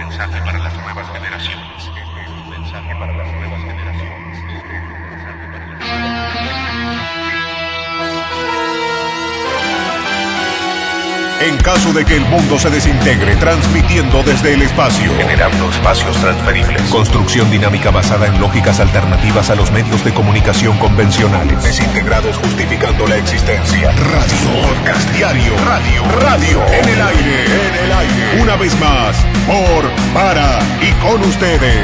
mensaje para las nuevas generaciones. Este es un mensaje para las nuevas generaciones. Este es un mensaje para las nuevas generaciones. En caso de que el mundo se desintegre, transmitiendo desde el espacio, Generando espacios transferibles. construcción dinámica basada en lógicas alternativas a los medios de comunicación convencionales, desintegrados justificando la existencia, radio, podcast diario, radio, en el aire, una vez más, por, para y con ustedes.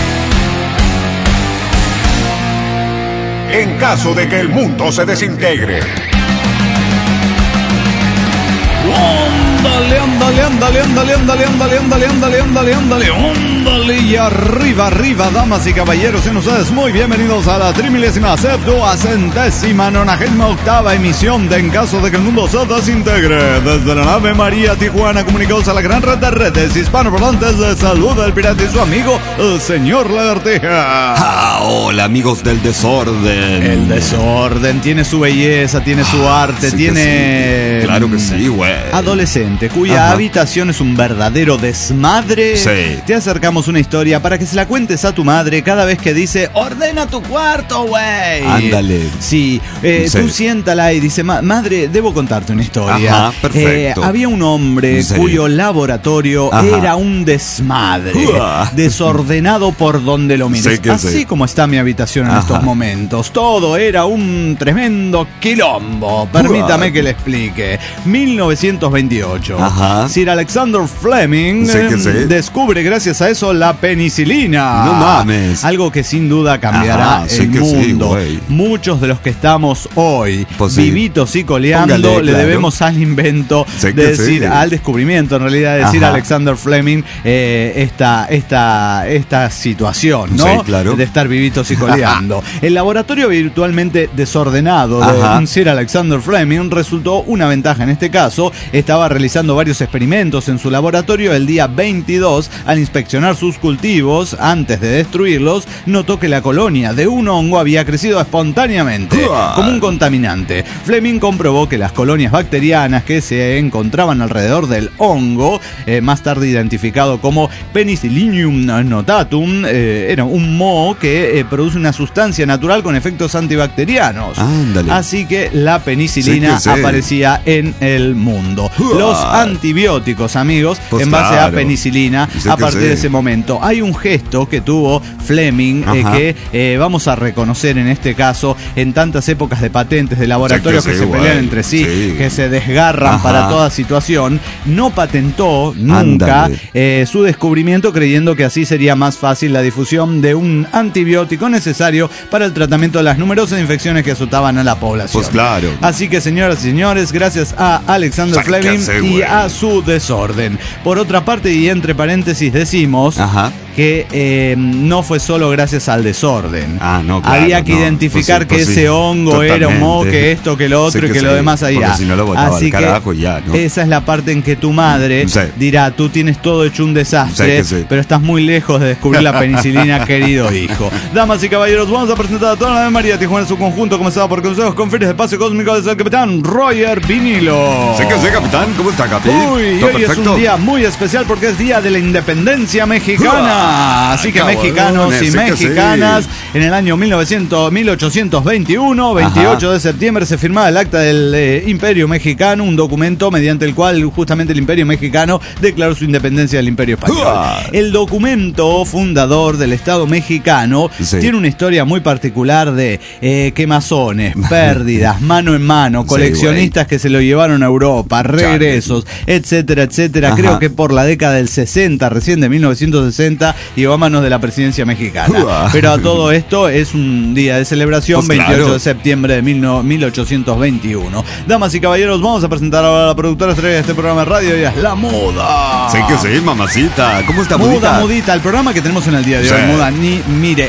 En caso de que el mundo se desintegre. Ándale, y arriba, damas y caballeros, sean ustedes muy bienvenidos a la 3.078ª emisión de En caso de que el mundo se desintegre. Desde la nave María Tijuana, comunicados a la gran red de redes hispanoparlantes, les saluda el pirata y su amigo, el señor Lagartija. Hola, amigos del desorden. El desorden tiene su belleza, tiene su arte, sí tiene... Sí. Claro que sí, güey. Adolescente, cuya habitación es un verdadero desmadre. Sí. Te acercamos una historia para que se la cuentes a tu madre cada vez que dice, ordena tu cuarto, güey. Ándale. Sí, tú siéntala y dice, madre, debo contarte una historia. Ajá, perfecto. Había un hombre cuyo laboratorio era un desmadre, desordenado por donde lo mires. Así como está mi habitación en estos momentos. Todo era un tremendo quilombo. Permítame que le explique. 1928. Sir Alexander Fleming descubre gracias a eso la penicilina. No mames. Algo que sin duda cambiará el mundo. Muchos de los que estamos hoy vivitos y coleando le debemos al invento de decir, al descubrimiento en realidad de decir Alexander Fleming esta situación, ¿no? Sí, claro. De estar vivitos y coleando. El laboratorio virtualmente desordenado de Sir Alexander Fleming resultó una ventaja en este caso. Estaba realizando varios experimentos en su laboratorio. El día 22, al inspeccionar sus cultivos antes de destruirlos, notó que la colonia de un hongo había crecido espontáneamente como un contaminante. Fleming comprobó que las colonias bacterianas que se encontraban alrededor del hongo, más tarde identificado como Penicillium notatum, era un moho que produce una sustancia natural con efectos antibacterianos. Ándale. Así que la penicilina aparecía en el mundo. Los antibióticos, amigos, en base a penicilina, a partir de ese momento. Hay un gesto que tuvo Fleming que vamos a reconocer en este caso en tantas épocas de patentes, de laboratorios que se pelean entre sí, que se desgarran para toda situación. No patentó nunca su descubrimiento, creyendo que así sería más fácil la difusión de un antibiótico necesario para el tratamiento de las numerosas infecciones que azotaban a la población. Pues claro. Así que, señoras y señores, gracias a Alexander Fleming y a su desorden. Por otra parte, y entre paréntesis decimos que no fue solo gracias al desorden. Claro, había que identificar que ese hongo era un moho, que esto, que lo otro y que lo demás allá. Si no lo botaba al carajo ya, ¿no? Esa es la parte en que tu madre dirá, tú tienes todo hecho un desastre, pero estás muy lejos de descubrir la penicilina, querido hijo. Damas y caballeros, vamos a presentar a toda la María Tijuana en su conjunto, comenzado por consejos con fines de espacio cósmico desde el capitán Roger Vinilo. Sí, capitán, ¿cómo está, Capi? Hoy es un día muy especial porque es día de la independencia mexicana. Así que mexicanos y mexicanas, en el año 1821, 28 de septiembre, se firmaba el acta del Imperio Mexicano, un documento mediante el cual justamente el Imperio Mexicano declaró su independencia del Imperio Español. El documento fundador del Estado mexicano tiene una historia muy particular de quemazones, pérdidas, mano en mano, coleccionistas que se lo llevaron a Europa, regresos, etcétera, etcétera. Creo que por la década del 60, recién de 1960, llegó a manos de la presidencia mexicana. Pero a todo esto es un día de celebración, 28 de septiembre de 1821. Damas y caballeros, vamos a presentar ahora a la productora estrella de este programa de radio, y es La Muda. Sí, mamacita. ¿Cómo está, Mudita? Mudita, el programa que tenemos en el día de hoy, Muda. Mire,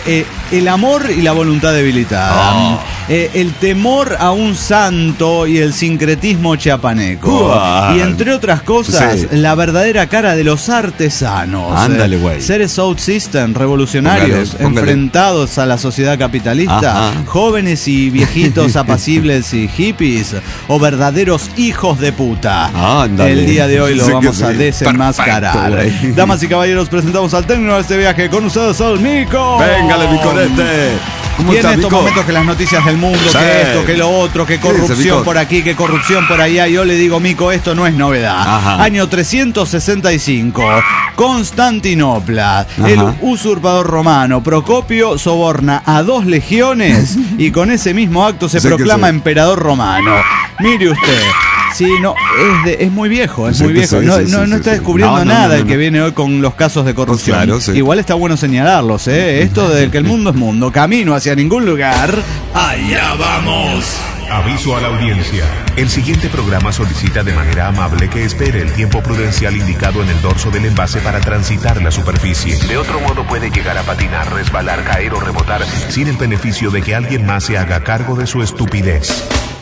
el amor y la voluntad debilitada. El temor a un santo y el sincretismo chiapaneco. Y entre otras cosas, la verdadera cara de los artesanos. Ándale, güey. Seres South System, revolucionarios, Póngale. enfrentados a la sociedad capitalista, jóvenes y viejitos apacibles y hippies, o verdaderos hijos de puta. Ándale. El día de hoy lo Sí que vamos a sí. desenmascarar. Perfecto, güey. Damas y caballeros, presentamos al término de este viaje con ustedes al Mico. Véngale, mi corete. ¿Cómo Y en está, estos Mico? momentos que las noticias del mundo, Sí. que esto, que lo otro, que dice, corrupción Mico? por aquí, que corrupción por allá, yo le digo, Mico, esto no es novedad. Ajá. Año 365, Constantinopla, el usurpador romano Procopio soborna a 2 legiones y con ese mismo acto se Sí que proclama sí. emperador romano. Mire usted. Sí, no, es muy viejo, es Sí muy que viejo. sí, No, sí, no, sí, no sí, está sí. descubriendo No, no, nada no, el no. que viene hoy con los casos de corrupción. Pues claro, sí. Igual está bueno señalarlos, ¿eh? Esto de que el mundo es mundo, camino hacia ningún lugar. ¡Allá vamos! Aviso a la audiencia. El siguiente programa solicita de manera amable que espere el tiempo prudencial indicado en el dorso del envase para transitar la superficie. De otro modo puede llegar a patinar, resbalar, caer o rebotar sin el beneficio de que alguien más se haga cargo de su estupidez.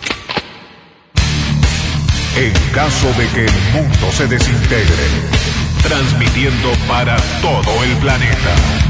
En caso de que el mundo se desintegre, transmitiendo para todo el planeta.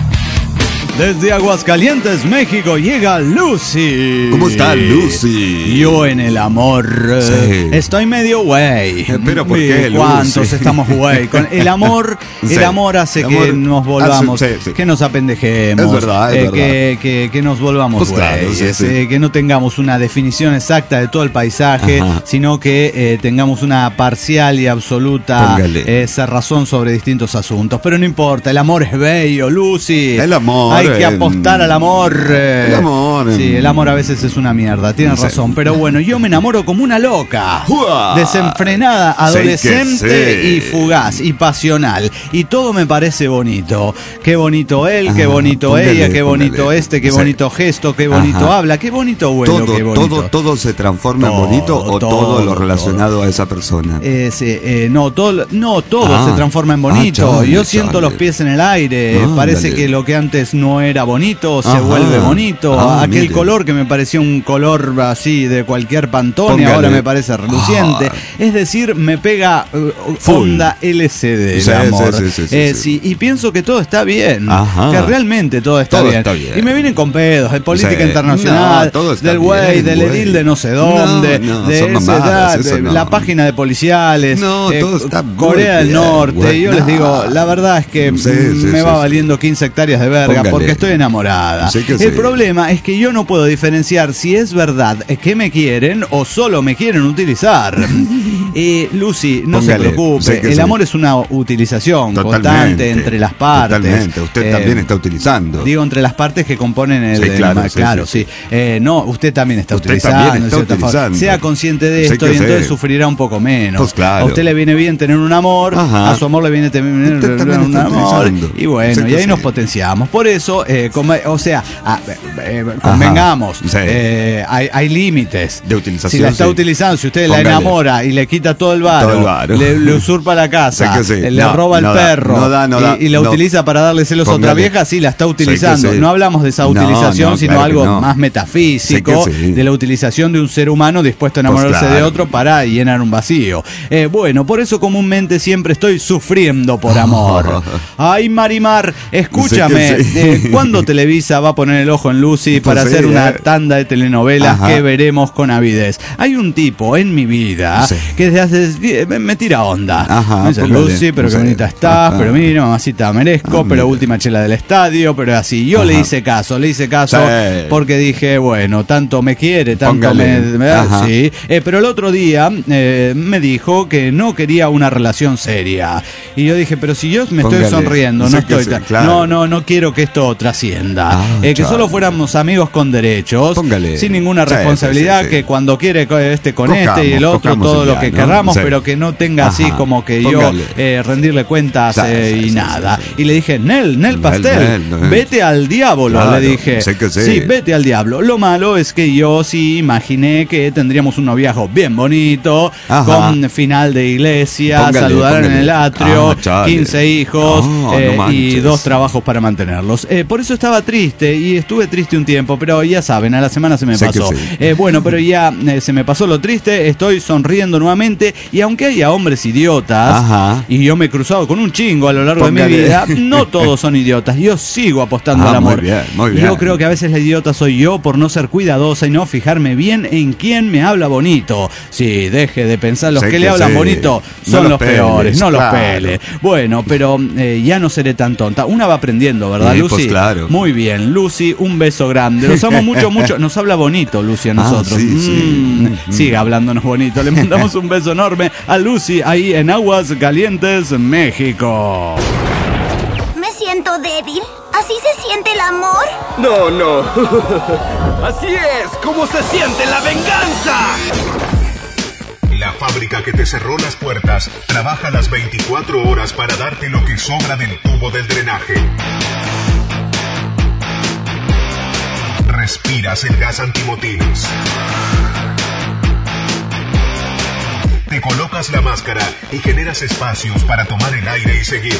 Desde Aguascalientes, México, llega Lucy. ¿Cómo está, Lucy? Yo en el amor Sí. estoy medio güey. Pero ¿por Sí, qué, Lucy? ¿cuántos estamos güey? Con el amor Sí. hace El que amor nos volvamos, hace- sí. que nos apendejemos, Es verdad, es verdad. Que nos volvamos Pues claro, güeyes, sí, sí. que no tengamos una definición exacta de todo el paisaje, Ajá. sino que tengamos una parcial y absoluta Póngale. cerrazón sobre distintos asuntos. Pero no importa, el amor es bello, Lucy. El amor, Hay que apostar al amor. El amor. Sí, el amor a veces es una mierda, tienes Sí. razón. Pero bueno, yo me enamoro como una loca. ¡Uah! Desenfrenada, adolescente Sí. y fugaz y pasional. Y todo me parece bonito. Qué bonito él, qué Ajá, bonito póngale, ella, qué bonito póngale. este, qué Sí. bonito gesto, qué bonito Ajá. habla, qué bonito vuelo, Todo, qué bonito. todo se transforma Todo, en bonito o todo lo todo. relacionado a esa persona. No, todo Ah. se transforma en bonito. Ah, chale, Yo siento chale. los pies en el aire. Ah, Parece dale. que lo que antes no era bonito se Ajá. vuelve bonito. Ah, Aquel mire. color que me parecía un color así de cualquier Pantone, Póngale. ahora me parece reluciente. Ah. Es decir, me pega Full. onda LCD, Sí, el amor. sí. Y pienso que todo está bien. Ajá. Que realmente todo está Todo bien. está bien. Y me vienen con pedos de política Sí. internacional, No, todo está del güey, bien, del güey. edil de no sé dónde, No, de son esa mamadas, edad, eso de no. la página de policiales, No, todo está muy Corea del bien, Norte. güey. Yo les No. digo, la verdad es que Sí, me va sí. valiendo 15 hectáreas de verga Póngale. porque estoy enamorada. Sí que El sí. problema es que yo no puedo diferenciar si es verdad que me quieren o solo me quieren utilizar. Lucy, no Póngale. se preocupe, Sí que el sí. amor es una utilización constante entre las partes. Totalmente. Usted también está utilizando. Digo, entre las partes que componen el... Sí, claro, sí. No, usted también está Usted utilizando. también está de cierta forma. utilizando. Sea consciente de Sí esto que y entonces sí. sufrirá un poco menos. Pues claro. A usted le viene bien tener un amor, Ajá. a su amor le viene tener Usted también un está amor. utilizando. Y bueno, Sí y que ahí sí. nos potenciamos. Por eso, convengamos, Sí. hay límites. De utilización, Si la está sí. utilizando, si usted la Póngale. enamora y le quita todo el varo, varo. le usurpa la casa, Sí que sí. le No, roba el no da, perro no da, y la no. utiliza para darle celos a otra Póngale. vieja, sí, la está utilizando. Sí que sí. No hablamos de esa No, utilización, no, sino claro que algo no. más metafísico, Sí que sí. de la utilización de un ser humano dispuesto a enamorarse Pues claro. de otro para llenar un vacío. Bueno, por eso comúnmente siempre estoy sufriendo por amor. Ay, Marimar, escúchame, Sí que sí. ¿cuándo Televisa va a poner el ojo en Lucy para Pues sí, hacer una tanda de telenovelas Ajá. que veremos con avidez? Hay un tipo en mi vida Sí. que desde hace me tira onda. Ajá, Me dice, póngale. Lucy, pero qué Sí. bonita estás, Ajá. pero mira, mamacita, merezco, Ah, pero mira. última chela del estadio, pero así. Yo le Ajá. hice caso Sí. porque dije, bueno, tanto me quiere, tanto Póngale. me Ajá. sí. Pero el otro día me dijo que no quería una relación seria. Y yo dije, pero si yo me Póngale. estoy sonriendo, Sí no que estoy... sí, claro. No quiero que esto trascienda. Ah, Que chale. solo fuéramos amigos con derechos, Póngale. sin ninguna Sí, responsabilidad, sí, sí. que cuando quiere con Cojamos, este y el otro, cojamos todo el lo día, que ¿no? querramos, Sí. pero que no tenga así Ajá. como que Póngale. yo rendirle cuentas Sí, y sí, nada. sí, sí. Y le dije, Nel Pastel, vete al diablo, Claro, le dije. sé que sí. Sí, vete al diablo. Lo malo es que yo sí imaginé que tendríamos un noviazgo bien bonito, Ajá. con final de iglesia, Póngale, saludar en póngale. el atrio, Ah, chale. 15 hijos No y manches. 2 trabajos para mantenerlos. Por eso estaba triste y estuve triste un tiempo, pero ya saben, a la semana se me Sé que pasó. sí. Bueno, pero ya se me pasó lo triste, estoy sonriendo nuevamente y aunque haya hombres idiotas, Ajá. y yo me he cruzado con un chingo a lo largo de mi Póngale. vida, no todos son idiotas, yo sigo apostando al amor. Muy bien, muy bien. Yo creo que a veces la idiota soy yo por no ser cuidadosa y no fijarme bien en quién me habla bonito. Sí, deje de pensar, los Sé que le que hablan sí. bonito No son los los peores, peles, no los claro. peles. Bueno, pero ya no seré tan tonta. Una va aprendiendo, ¿verdad, Sí, Lucy? pues claro. Muy bien, Lucy, un beso grande. Los amo mucho, mucho. Nos habla bonito, Lucy, a nosotros. sí, sí. Sigue hablándonos bonito. Le mandamos un beso enorme a Lucy ahí en Aguas Calientes, México. Me siento débil. ¿Así se siente el amor? No, no. Así es como se siente la venganza. La fábrica que te cerró las puertas trabaja las 24 horas para darte lo que sobra del tubo del drenaje. Respiras el gas antimotines. Te colocas la máscara y generas espacios para tomar el aire y seguir.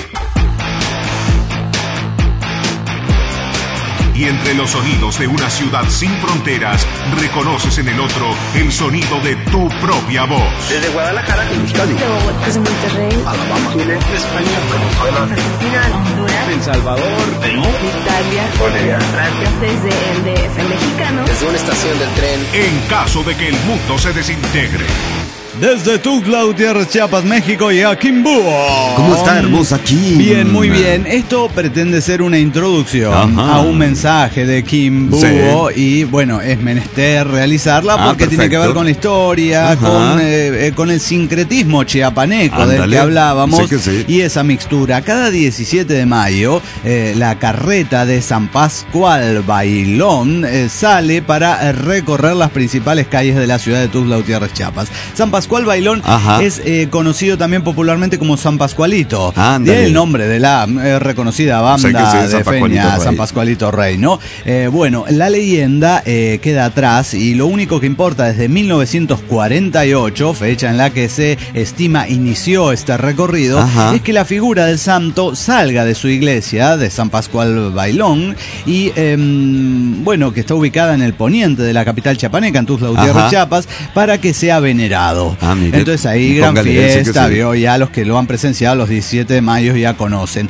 Y entre los sonidos de una ciudad sin fronteras, reconoces en el otro el sonido de tu propia voz. Desde Guadalajara, Euskadi, Desde Monterrey, Alabama, Chile, España, Venezuela, Argentina, Honduras, El Salvador, Perú, Italia, Bolivia, Francia, desde el DF mexicano. desde una estación del tren. En caso de que el mundo se desintegre. Desde Tuxtla Gutiérrez, Chiapas, México y a Quimbuo. ¿Cómo está hermosa Kim? Bien, muy bien. Esto pretende ser una introducción Ajá. a un mensaje de Kim Búho y bueno, es menester realizarla porque tiene que ver perfecto. con la historia, Ajá. con el sincretismo chiapaneco del Ándale. que hablábamos Sé que sí. y esa mixtura. Cada 17 de mayo la carreta de San Pascual Bailón sale para recorrer las principales calles de la ciudad de Tuxtla Gutiérrez, Chiapas. San Pascual Bailón Ajá. es conocido también popularmente como San Pascualito. Ándale. De el nombre de la reconocida Sé que banda sí, de San Pascualito Feña, Rey. San Pascualito Rey, ¿no? Bueno, la leyenda queda atrás y lo único que importa desde 1948, fecha en la que se estima inició este recorrido, Ajá. es que la figura del santo salga de su iglesia, de San Pascual Bailón, y bueno, que está ubicada en el poniente de la capital chiapaneca, en Tuxtla Gutiérrez, Ajá. Chiapas, para que sea venerado. Ah, mire. Entonces ahí gran Póngale, ese que fiesta, sí. vio, ya los que lo han presenciado los 17 de mayo ya conocen.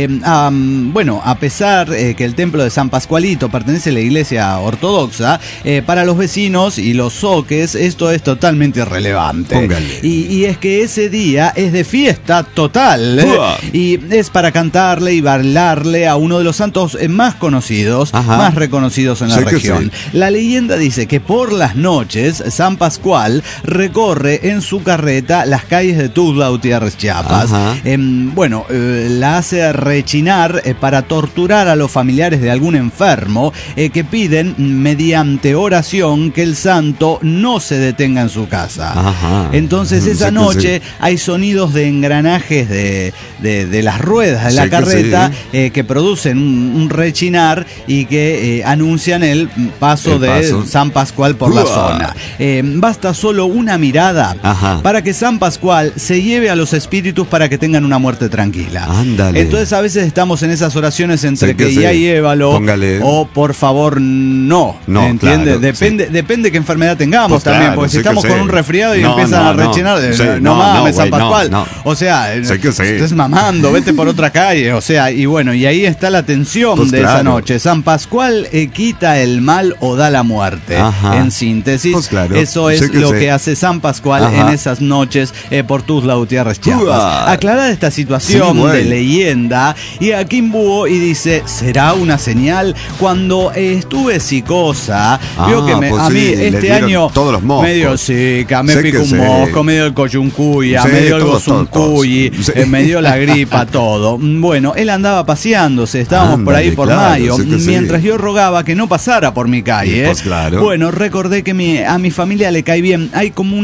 Bueno, a pesar que el templo de San Pascualito pertenece a la iglesia ortodoxa, para los vecinos y los zoques esto es totalmente irrelevante. Póngale. Y es que ese día es de fiesta total. Uah. Y es para cantarle y bailarle a uno de los santos más conocidos, Ajá. más reconocidos en la Sé que región. sí. La leyenda dice que por las noches San Pascual recorre en su carreta las calles de Tuxtla Gutiérrez, Chiapas. Ajá. Bueno, la hace rechinar para torturar a los familiares de algún enfermo que piden mediante oración que el santo no se detenga en su casa. Ajá. Entonces Sé esa que noche hay sonidos de engranajes de las ruedas de la Sé que carreta que producen un rechinar y que anuncian el paso El de paso. San Pascual por la Uah. zona. Basta solo una mirada Ajá. para que San Pascual se lleve a los espíritus para que tengan una muerte tranquila. Ándale. Entonces a veces estamos en esas oraciones entre Sé que que sí. ya llévalo Póngale. o por favor no. No, ¿Entiende? claro, Depende qué enfermedad tengamos Pues también, claro, porque si sé que estamos sí. con un resfriado y No, empiezan no, a no. rechinar, Sí, no mames, San güey, Pascual. no. O sea, Sé que sí. estés mamando, vete por otra calle. O sea, y bueno, y ahí está la tensión Pues de esa claro. noche. San Pascual quita el mal o da la muerte. Ajá. En síntesis, Pues claro. eso es Sé que lo sé. que hace San Pascual Ajá. en esas noches por Tuxtla Gutiérrez, Chiapas. Uah. Aclarada esta situación Sí, güey. de leyenda, y aquí Búho y dice, ¿será una señal? Cuando estuve psicosa, vio que pues a mí sí, le este dieron año todos los moscos. medio zika, me Sé pico que un sí. mosco, me dio el coyuncuya, Sí, me dio el todos, gozuncuyi, todos. Sí. me dio la gripa, todo. Bueno, él andaba paseándose, estábamos por ahí Ándale, por claro, mayo, sé que sí. mientras yo rogaba que no pasara por mi calle. Pues claro. Bueno, recordé que a mi familia le cae bien, hay como una especie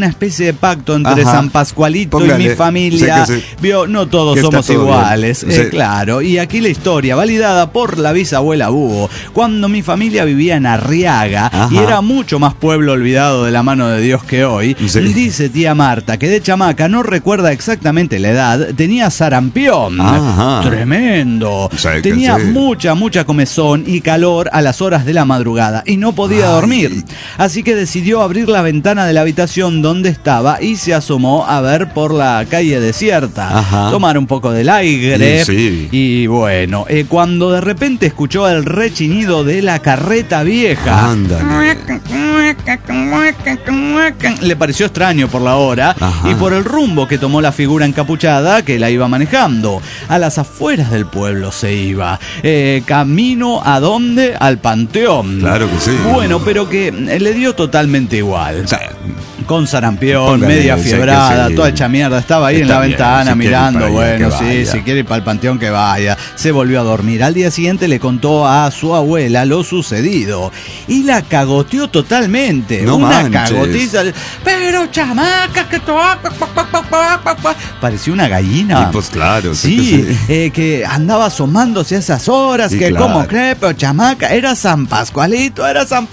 especie de pacto entre Ajá. San Pascualito Póngale. y mi familia. Sí, que sí. Vio, no todos Que está somos todo iguales, bien. Sí. claro. Y aquí la historia, validada por la bisabuela Búho, cuando mi familia vivía en Arriaga Ajá. y era mucho más pueblo olvidado de la mano de Dios que hoy. Sí. Dice tía Marta que de chamaca, no recuerda exactamente la edad, tenía sarampión. Ajá. Tremendo. Sí, que Tenía sí. mucha comezón y calor a las horas de la madrugada y no podía Ay. dormir. Así que decidió abrir la ventana de la habitación donde estaba y se asomó a ver por la calle desierta. Ajá. Tomar un poco del aire. Sí. Y bueno, cuando de repente escuchó el rechinido de la carreta vieja. Ándale. Le pareció extraño por la hora Ajá. y por el rumbo que tomó la figura encapuchada que la iba manejando. A las afueras del pueblo se iba. Camino a dónde? Al panteón. Claro que sí. Bueno, pero que le dio totalmente igual. O sea, Con sarampión, Póngale, media sé que fiebrada, sí. toda hecha mierda. Estaba ahí en Está la bien, ventana si quiere ir mirando. para allá, Bueno, que sí, vaya. si quiere ir para el panteón que vaya. Se volvió a dormir. Al día siguiente le contó a su abuela lo sucedido. Y la cagoteó totalmente. No Una manches. cagotiza. Pero chamaca, que parecía una gallina. y pues claro. Sí, que que andaba asomándose a esas horas, Sí, que claro. como cree, pero chamaca, era San Pascualito,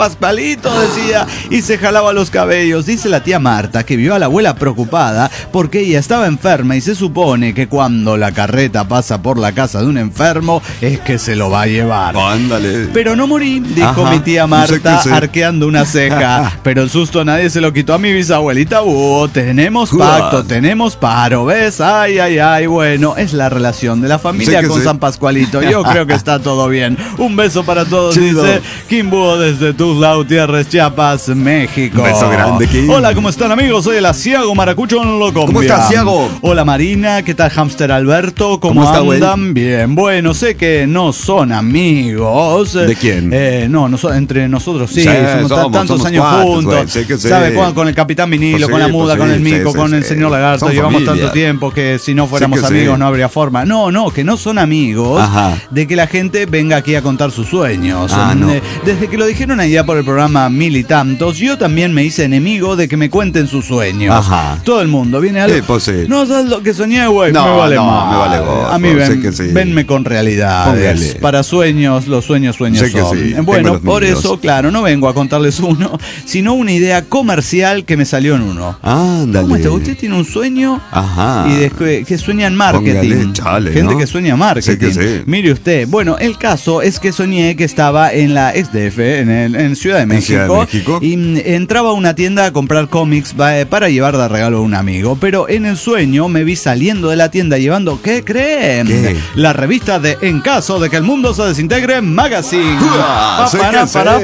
decía, y se jalaba los cabellos. Dice la tía Marta que vio a la abuela preocupada porque ella estaba enferma y se supone que cuando la carreta pasa por la casa de un enfermo es que se lo va a llevar. Ándale. Pero no morí, dijo Ajá, mi tía no sé Marta, qué sé. arqueando una ceja. Pero el susto nadie se lo quitó a mi bisabuelita Búho. Tenemos pacto, tenemos paro, ¿ves? Ay, bueno, es la relación de la familia Sí que con sí. San Pascualito. Yo creo que está todo bien. Un beso para todos, Chido. dice Kim Búho desde Tuzla Gutiérrez, Chiapas, México. Un beso grande, Kim. Hola, ¿cómo están, amigos? Soy el Asiago Maracucho en Locombia. ¿Cómo estás, Asiago? Hola, Marina, ¿qué tal, Hamster Alberto? ¿Cómo ¿Cómo está, güey? andan? Bien, bueno, sé que no son amigos. ¿De quién? No son, entre nosotros sí, Sí, somos tantos somos años cuates, juntos. güey, sí que sí. ¿Sabe, Juan? Con el Capitán Vinilo, Pues sí, con la Muda, pues con sí, el Mico, sí, con sí, el sí. señor Lagarto. Son Llevamos familia. tanto tiempo que si no fuéramos Sí que amigos sí. no habría forma. No, que no son amigos Ajá. de que la gente venga aquí a contar sus sueños. Ah, no. Desde que lo dijeron allá por el programa Mil y Tantos, yo también me hice enemigo de que me cuenten sus sueños. Ajá. Todo el mundo viene algo. Sí, pues sí. No sabes lo que soñé, güey. No, me vale no, más. me vale gorro, A mí sé que sí. venme con realidades. Póngale. Para sueños, los sueños Sé que son. sí, tengo Bueno, los por míos. eso, claro, no vengo a contarles uno, sino una idea comercial que me salió en uno. Ándale. ¿Cómo está? Usted tiene un sueño Ajá. y después que sueña en marketing. Póngale, chale, Gente ¿no? que sueña en marketing. Sí que sí. Mire usted. Bueno, el caso es que soñé que estaba en la XDF, en Ciudad de México. Ciudad de México. Y entraba a una tienda a comprar cómics para llevar de regalo a un amigo. Pero en el sueño me vi saliendo de la tienda llevando, ¿qué creen? ¿Qué? La revista de En caso de que el mundo se desintegre, Magazine. ¡Uah! Sé que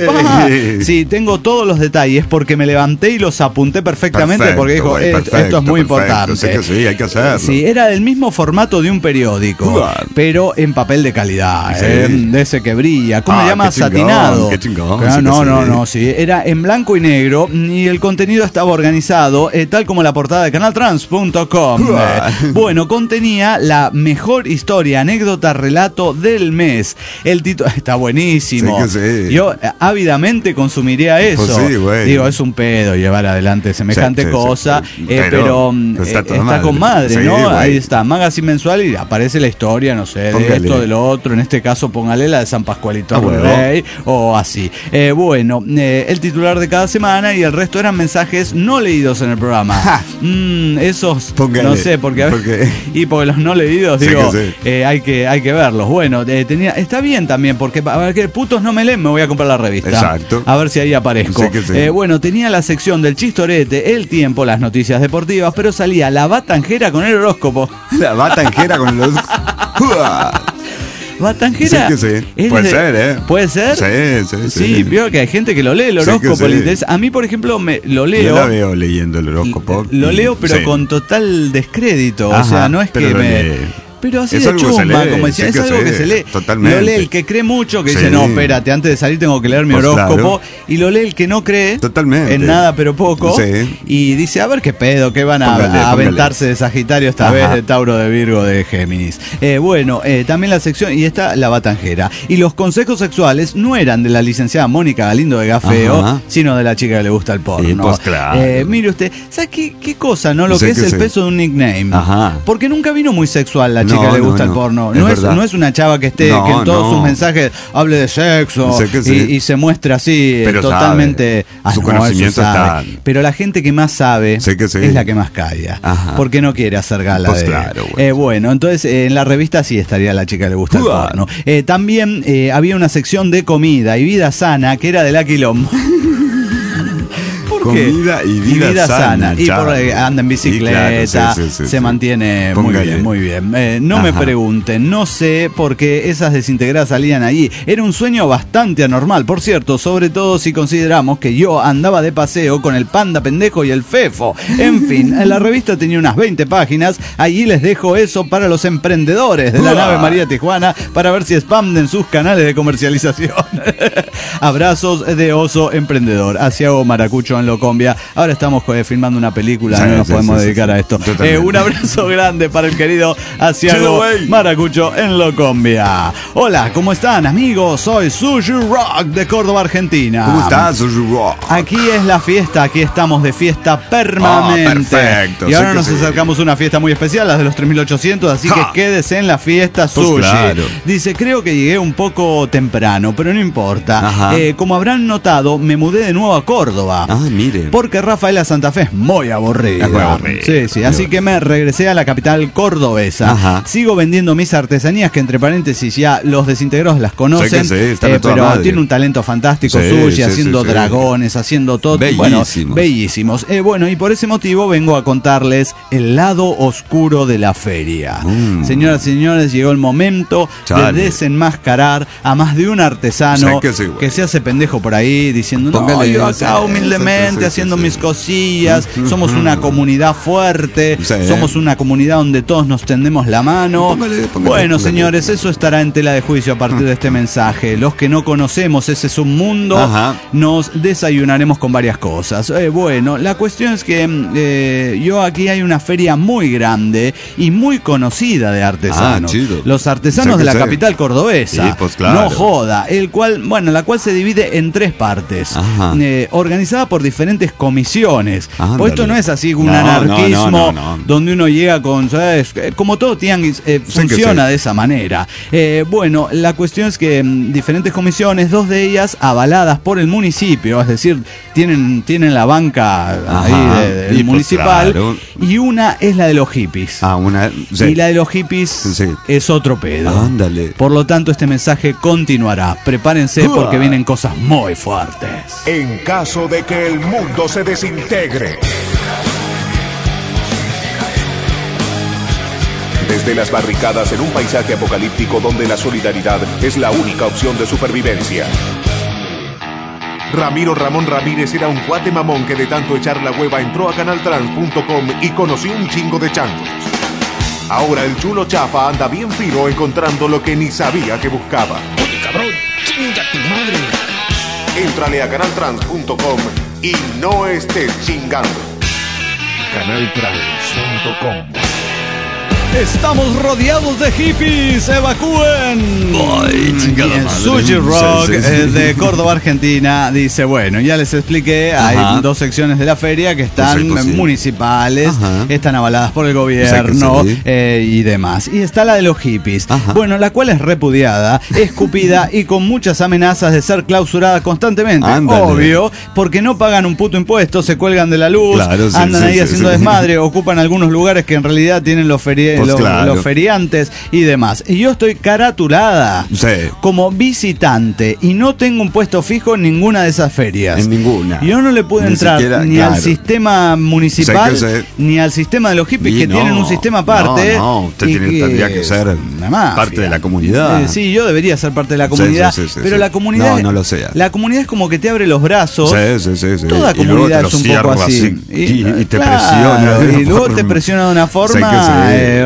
sé. Sí, tengo todos los detalles porque me levanté y los apunté perfectamente Perfecto, porque dijo, güey, esto es perfecto, muy perfecto. importante. Sé que sí, hay que hacerlo. Sí, era del mismo formato de un periódico, Uah. pero en papel de calidad, Sí. de ese que brilla. ¿Cómo Ah, se llama? qué chingón, Satinado. qué chingón, Ah, sí que no, sí. sí. Era en blanco y negro y el contenido estaba organizado tal como la portada de canaltrans.com. Uah. Bueno, contenía la mejor historia, anécdota, relato del mes. El título está buenísimo. Sí que sí. Yo ávidamente consumiría eso. Pues sí, güey. Digo, es un pedo llevar adelante semejante Sí, sí, cosa, sí. pero Está toda está con madre, madre. ¿no? Sí, güey. Ahí está, Magazine mensual y aparece la historia, no sé, de Póngale. esto, de lo otro. En este caso, póngale la de San Pascualito Ah, bueno. Rey o así. Bueno, el titular de cada semana y el resto eran mensajes no leídos en el programa. Ja. Esos, Póngale. no sé, porque y porque los no leídos, Sí digo, que hay que verlos. Bueno, está bien también, porque a ver que putos no me leen, me voy a comprar la revista. Exacto. A ver si ahí aparezco. Sí que sí. Bueno, tenía la sección del chistorete, el tiempo, las noticias deportivas, pero salía la batanjera con el horóscopo. La batanjera con los... ¡Uah! Batanjera. Sí que sí. es Puede de- ser, ¿eh? ¿Puede ser? Sí. Sí, veo que hay gente que lo lee el Sí que horóscopo. sí. le interesa. A mí, por ejemplo, lo Yo leo. la veo leyendo el horóscopo. Lo leo, pero Sí. con total descrédito. Ajá, o sea, no es pero que lo me. lee. pero así Es de algo que se chumba, lee, como decía, sí es algo que se lee. Totalmente. Lo lee el que cree mucho, que Sí. dice, no, espérate, antes de salir tengo que leer mi Pues horóscopo. claro. Y lo lee el que no cree Totalmente. en nada, pero poco. Sí. Y dice, a ver qué pedo, qué van a Póngale. aventarse de Sagitario esta Ajá. vez, de Tauro, de Virgo, de Géminis. También la sección, y está la batanjera. Y los consejos sexuales no eran de la licenciada Mónica Galindo de Gafeo, Ajá. sino de la chica que le gusta el porno. Sí, pues claro. Mire usted, ¿sabe qué cosa, no? Lo Sí, que es que el sí. peso de un nickname. Ajá. Porque nunca vino muy sexual la chica No, que le no, gusta el no. porno. Es No es, verdad. no es una chava que esté, No, que en todos no. sus mensajes hable de sexo Sé que sí. y se muestre así Pero totalmente. sabe. Su eso conocimiento sabe. está. Pero la gente que más sabe Sé que sí. es la que más calla. Ajá. Porque no quiere hacer gala Pues de. claro, bueno. Entonces en la revista sí estaría la chica que le gusta el Uah. porno. También había una sección de comida y vida sana que era de la Quilombo. ¿Por qué? Comida y vida sana, Y chao. anda en bicicleta, Y claro, sí, se sí. mantiene Póngale. muy bien. No me Ajá. pregunten, no sé por qué esas desintegradas salían allí. Era un sueño bastante anormal, por cierto, sobre todo si consideramos que yo andaba de paseo con el panda pendejo y el fefo. En fin, la revista tenía unas 20 páginas. Allí les dejo eso para los emprendedores de la Uah. nave María Tijuana para ver si expanden sus canales de comercialización. Abrazos de oso emprendedor. Asiago Maracucho en Locombia. Ahora estamos filmando una película, Sí, no nos sí, podemos sí, dedicar sí. a esto. Totalmente. Un abrazo grande para el querido Asiago Chido, güey. Maracucho en Locombia. Hola, ¿cómo están, amigos? Soy Sushi Rock de Córdoba, Argentina. ¿Cómo estás, Sushi Rock? Aquí es la fiesta, aquí estamos de fiesta permanente. perfecto, Y ahora sé que nos sí. acercamos a una fiesta muy especial, la de los 3800, así Ja. que quédese en la fiesta Pues Sushi. claro. Dice, creo que llegué un poco temprano, pero no importa. Ajá. Como habrán notado, me mudé de nuevo a Córdoba. Ah, mire. Porque Rafaela Santa Fe es muy aburrida. Es muy aburrida. Sí, sí. Así que me regresé a la capital cordobesa. Ajá. Sigo vendiendo mis artesanías, que entre paréntesis ya los desintegrados las conocen. Sé que sí, están a toda pero madre. tiene un talento fantástico, Sí, Sushi, sí, haciendo sí, sí. dragones, haciendo todo. Bellísimos. Bueno, bellísimos. Y por ese motivo vengo a contarles el lado oscuro de la feria. Señoras y señores, llegó el momento Chale. de desenmascarar a más de un artesano Sé que sí, güey. que se hace pendejo por ahí diciendo, no, Póngale, yo sí, acá humildemente sí, haciendo sí. mis cosillas, somos una comunidad fuerte, Sí. somos una comunidad donde todos nos tendemos la mano. Póngale, Bueno, póngale. señores, eso estará en tela de juicio a partir de este mensaje. Los que no conocemos ese submundo, Ajá. nos desayunaremos con varias cosas. La cuestión es que yo aquí hay una feria muy grande y muy conocida de artesanos. Ah, chido. Los artesanos Sé de que la sé. capital cordobesa. Sí, pues claro. No joda. La cual se divide en 3 partes. Ajá. Organizada por diferentes comisiones. Ándale. Pues esto no es así un No, anarquismo no. donde uno llega con, ¿sabes? Como todo tianguis, funciona sí. de esa manera. La cuestión es que diferentes comisiones, 2 de ellas avaladas por el municipio, es decir, tienen la banca Ajá. ahí del Y pues municipal, claro. y una es la de los hippies. Ah, una. Sí. Y la de los hippies Sí. es otro pedo. Ándale. Por lo tanto, este mensaje continuará. Prepárense porque vienen cosas muy fuertes. En caso de que el mundo se desintegre. Desde las barricadas en un paisaje apocalíptico donde la solidaridad es la única opción de supervivencia. Ramiro Ramón Ramírez era un cuate mamón que de tanto echar la hueva entró a canaltrans.com y conoció un chingo de changos. Ahora el chulo chafa anda bien fino encontrando lo que ni sabía que buscaba. Oye, cabrón, chinga tu madre. Éntrale a canaltrans.com y no estés chingando. Canaltrans.com. Estamos rodeados de hippies, evacúen. Ay, chingada Y en madre. Sushi Rock Sí, sí, sí. de Córdoba, Argentina, dice, bueno, ya les expliqué, hay Ajá. 2 secciones de la feria que están Perfecto, sí. municipales, Ajá. están avaladas por el gobierno Sí. y demás. Y está la de los hippies, Ajá. bueno, la cual es repudiada, escupida y con muchas amenazas de ser clausurada constantemente. Ándale. Obvio, porque no pagan un puto impuesto, se cuelgan de la luz, Claro, sí, andan sí, ahí sí, haciendo sí. desmadre, ocupan algunos lugares que en realidad tienen los Pues claro. los feriantes y demás. Y yo estoy caratulada Sí. como visitante y no tengo un puesto fijo en ninguna de esas ferias. En ninguna. Yo no le puedo Ni entrar siquiera, ni claro. al sistema municipal Sé que sé. ni al sistema de los hippies Y que no, tienen un sistema aparte. no, usted y tendría que ser una mafia. parte de la comunidad. Sí, yo debería ser parte de la comunidad, Sí, sí, sí, pero sí. la comunidad No lo sea. La comunidad es como que te abre los brazos. Sí. Toda Y luego comunidad te es lo un poco cierra así. y te claro, presiona. Y luego te presiona de una forma Sé que sí.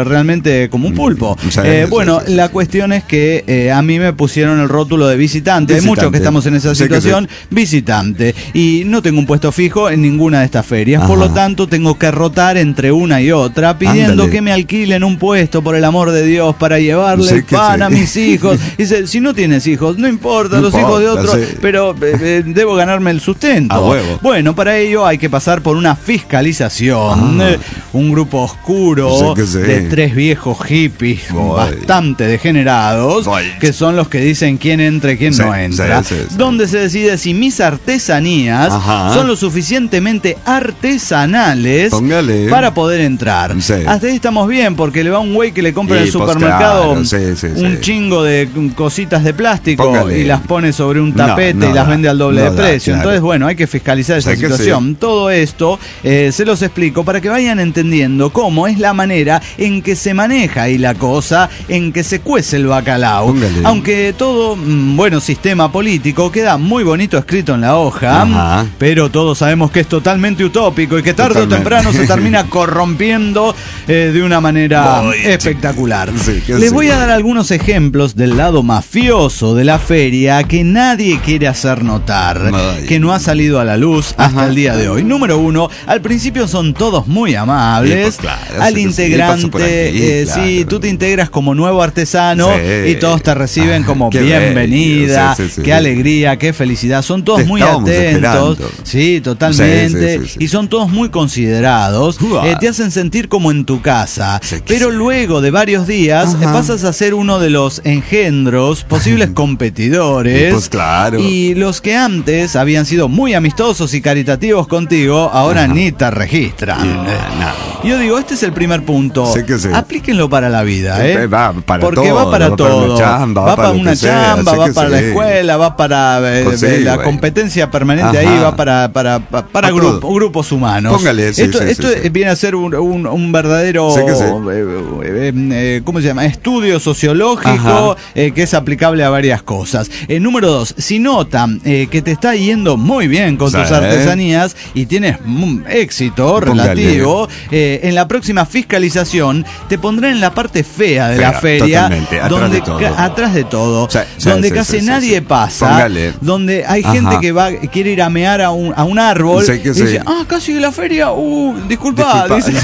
realmente como un pulpo. Bueno, la cuestión es que a mí me pusieron el rótulo de visitante. Hay muchos que estamos en esa situación, visitante. Y no tengo un puesto fijo en ninguna de estas ferias. Por lo tanto, tengo que rotar entre una y otra, pidiendo que me alquilen un puesto, por el amor de Dios, para llevarle el pan a mis hijos. Dice, si no tienes hijos, no importa, los hijos de otros, pero debo ganarme el sustento. Bueno, para ello hay que pasar por una fiscalización. Un grupo oscuro de 3 viejos hippies bastante degenerados, que son los que dicen quién entra y quién no entra. Donde se decide si mis artesanías son lo suficientemente artesanales para poder entrar. Hasta ahí estamos bien, porque le va un güey que le compra en el supermercado un chingo de cositas de plástico y las pone sobre un tapete y las vende al doble de precio. Entonces, bueno, hay que fiscalizar esa situación. Todo esto se los explico para que vayan entendiendo cómo es la manera en que se maneja ahí la cosa, en que se cuece el bacalao. Aunque todo, bueno, sistema político queda muy bonito escrito en la hoja, pero todos sabemos que es totalmente utópico y que tarde o temprano se termina corrompiendo de una manera espectacular. Les voy a dar algunos ejemplos del lado mafioso de la feria que nadie quiere hacer notar, que no ha salido a la luz hasta el día de hoy. Número 1, al principio son todos muy amables. Al integrante, tú te integras como nuevo artesano y todos te reciben como bienvenida, qué alegría, qué felicidad. Son todos muy atentos. Sí, totalmente. Y son todos muy considerados. Te hacen sentir como en tu casa. Pero luego de varios días pasas a ser uno de los engendros, posibles competidores. Y los que antes habían sido muy amistosos y caritativos contigo, ahora ni te registran. Yo digo, este es el primer punto. Aplíquenlo para la vida, porque va para todo. Va para una chamba, va para la escuela, va para la competencia permanente ahí, va para grupos humanos. Esto viene a ser un verdadero ¿cómo se llama? Estudio sociológico que es aplicable a varias cosas. Número 2, si notan que te está yendo muy bien con tus artesanías y tienes éxito relativo, en la próxima fiscalización te pondrán en la parte fea de la feria, donde atrás de todo, donde casi nadie pasa, donde hay gente que quiere ir a mear a un árbol y dice, casi la feria, disculpa.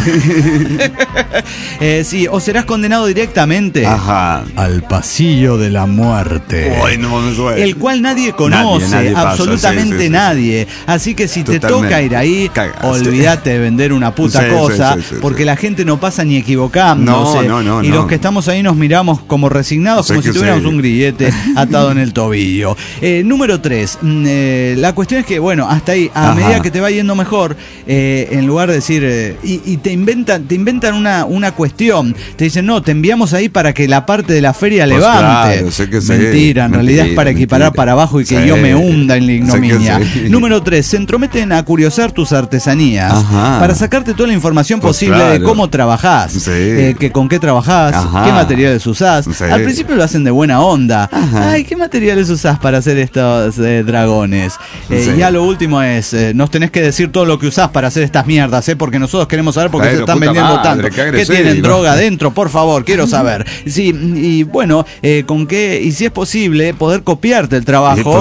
Dice. O serás condenado directamente al pasillo de la muerte, el cual nadie conoce, absolutamente nadie. Así que si te toca ir ahí, olvídate de vender una puta cosa, porque la gente no pasa ni equivocándose. Y los que estamos ahí nos miramos como resignados, como si tuviéramos un grillete atado en el tobillo. Número 3, la cuestión es que, bueno, hasta ahí, a medida que te va yendo mejor, en lugar de decir, y te inventan una cuestión, te dicen, no, te enviamos ahí para que la parte de la feria levante. Mentira, en realidad es para equiparar para abajo y que yo me hunda en la ignominia. Número 3, se entrometen a curiosar tus artesanías para sacarte toda la información posible de cómo trabajás, que con qué trabajás, qué materiales usás. Al principio lo hacen de buena onda. Ay, ¿qué materiales usás para hacer estos dragones? Ya lo último es, nos tenés que decir todo lo que usás para hacer estas mierdas, porque nosotros queremos saber por qué se están vendiendo tanto. ¿Qué tienen droga adentro? Por favor, quiero saber. Sí, y bueno, con qué, y si es posible, poder copiarte el trabajo.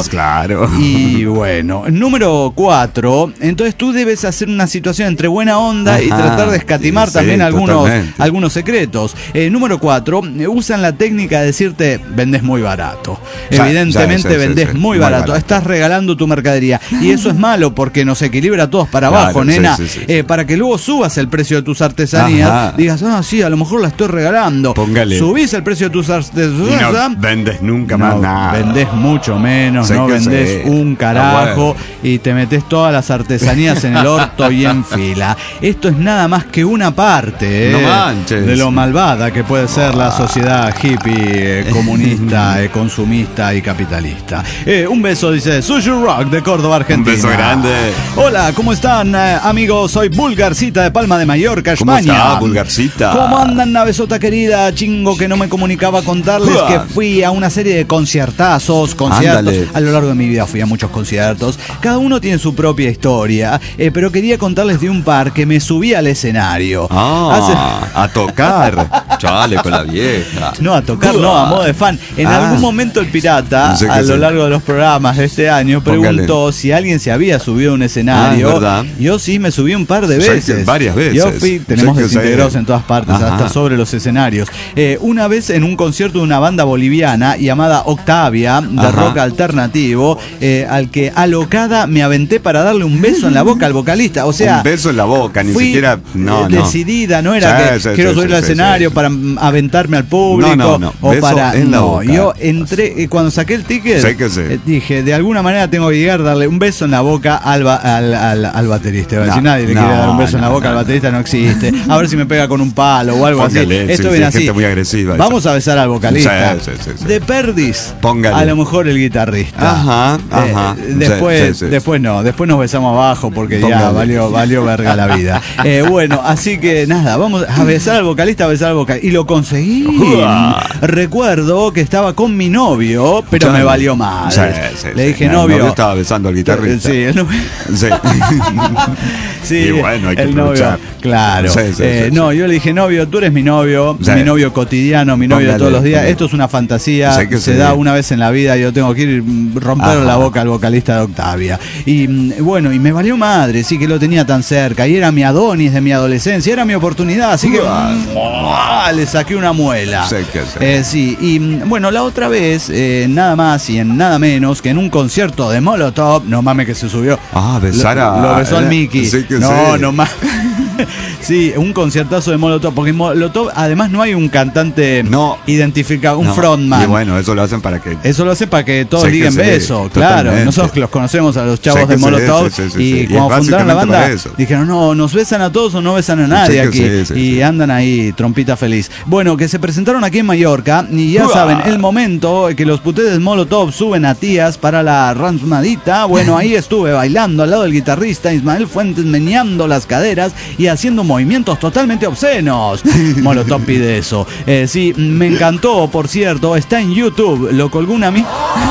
Y bueno, número 4, entonces tú debes hacer una situación entre buena onda y tratar de escatimar también algunos secretos. Número 4, usan la técnica de decirte, vendés muy barato. Evidentemente vendés muy barato. Estás regalando tu mercadería. Y eso es malo porque nos equilibra a todos para abajo, nena. Para que luego subas el precio de tus artesanías, digas, sí, a lo mejor la estoy regalando. Subís el precio de tus artesanías. No vendes nunca más nada. Vendés mucho menos, no vendés un carajo y te metes todas las artesanías en el orto y en fila. Esto es nada más que una parte de lo malvada que puede ser la sociedad hippie, comunista, consumista y capitalista. Un beso, dice Sushi Rock de Córdoba, Argentina. Un beso grande. Hola, ¿cómo están, amigos? Soy Bulgarcita de Palma de Mallorca, España. ¿Cómo está, Bulgarcita? ¿Cómo andan, navezota querida? Chingo que no me comunicaba contarles que fui a una serie de conciertos. A lo largo de mi vida fui a muchos conciertos. Cada uno tiene su propia historia, pero quería contarles de un par que me subí al escenario. A tocar. Chale con la vieja. No, a tocar, no, a modo de fan. En algún momento el pirata, Sí, a sí. lo largo de los programas de este año, preguntó si alguien se había subido a un escenario. Ah, es verdad. Yo sí me subí un par de Sí, veces. varias veces. Yo fui, tenemos Sí, que desintegrados sí. en todas partes, Ajá. hasta sobre los escenarios. Una vez en un concierto de una banda boliviana llamada Octavia, de Ajá. rock alternativo, al que alocada me aventé para darle un beso en la boca al vocalista. O sea, un beso en la boca, ni fui siquiera. No, no. decidida, no era Sí, que sí, quiero sí, subir sí, al sí, escenario sí. para aventarme al público No. o Beso para en la no, boca. yo entré cuando saqué el ticket, Sí que sí. dije de alguna manera tengo que llegar a darle un beso en la boca al baterista. Iba a decir, No, nadie le no, quiere dar un beso en la no, boca al no. baterista, no existe. A ver si me pega con un palo o algo Póngale, así. sí, Esto sí, viene hay así. gente muy agresiva Vamos esa. a besar al vocalista. Sí. De Perdis, Póngale. a lo mejor el guitarrista. Ajá. Después, Sí. después no, después nos besamos abajo porque ya Póngale. valió verga la vida. Bueno, así que nada, vamos a besar al vocalista, y lo conseguí. Recuerdo que estaba con mi novio, pero me valió mal. Le dije, El novio. estaba besando al guitarrista. Sí, el novio. Sí. Sí, Y bueno, hay que el novio, aprovechar. claro. Sí, No, yo le dije, novio, tú eres mi novio cotidiano, mi novio de Póngale, todos los días. póngale. Esto es una fantasía, Sí que se sí. da una vez en la vida, yo tengo que ir romper Ajá. la boca al vocalista de Octavia. Y bueno, y me valió madre, sí que lo tenía tan cerca, y era mi Adonis de mi adolescencia, era mi oportunidad, así que le saqué una muela. Sí que sí. Sí, y bueno, la otra vez, nada más y en nada menos que en un concierto de Molotov, no mames que se subió. Ah, besar a. Lo besó al Mickey. Sí que no, sí. no más. Sí, un conciertazo de Molotov, porque Molotov además no hay un cantante No. identificado, un No. frontman. Y bueno, eso lo hacen para que. Eso lo hace para que todos Sí que digan sí, beso, claro. totalmente. Nosotros los conocemos a los chavos Sí que de sí, Molotov sí, y y cuando es fundaron la básicamente banda para eso. dijeron, no, nos besan a todos o no besan a nadie Sí que aquí. sí, y sí. andan ahí, trompita feliz. Bueno, que se presentaron aquí en Mallorca y ya saben, el momento que los putedes Molotov suben a tías para la ransmadita. Bueno, ahí estuve bailando al lado del guitarrista Ismael Fuentes, meneando las caderas y haciendo movimientos totalmente obscenos. Molotov pide eso. Sí, me encantó, por cierto, está en YouTube, lo colgó un amigo.